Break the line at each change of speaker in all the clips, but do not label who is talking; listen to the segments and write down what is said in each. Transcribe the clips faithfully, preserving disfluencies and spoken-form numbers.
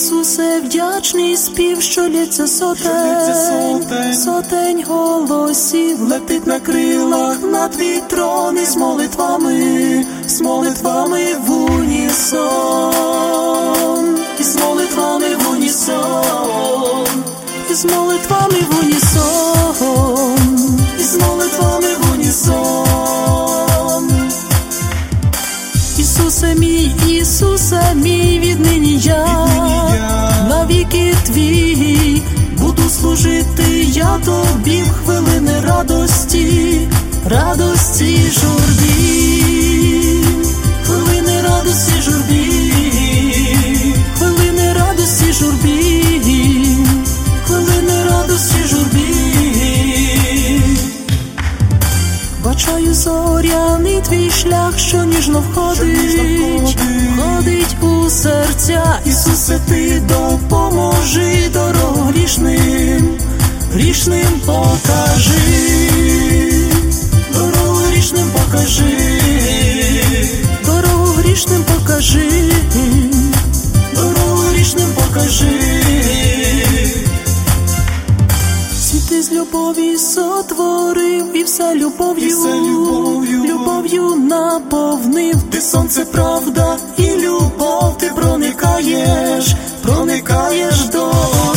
Ісусе, вдячний спів, що лється сотень, сотень голосів летить на крилах на твій трон із молитвами, з молитвами в унісон, із молитвами в унісон, із молитвами в унісон, із молитвами в унісон. Ісусе мій, Ісусе мій, віднині я, навіки твій, буду служити я тобі в хвилини радості, радості журбі, хвилини радості журбі, хвилини радості журбі, хвилини радості журбі. Бачаю зоряний твій шлях, що ніжно входить, входить у серця. Ісусе, ти допоможи дорогу грішним, грішним покажи, дорогу грішним покажи, дорогу грішним покажи, дорогу грішним покажи. Світи з любові сотворив і все любов'ю, любов'ю, любов'ю наповнив. Ти сонце, правда і любов, ти проникаєш, проникаєш до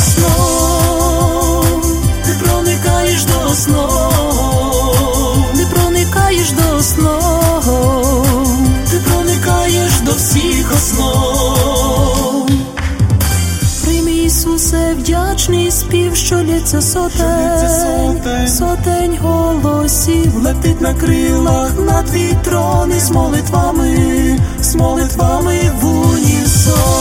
основ, ти проникаєш до основ, ти проникаєш до основ, ти проникаєш до всіх основ. Ісусе, вдячний спів, що лється сотень, сотень голосів летить на крилах на твій трон із молитвами, з молитвами в унісон.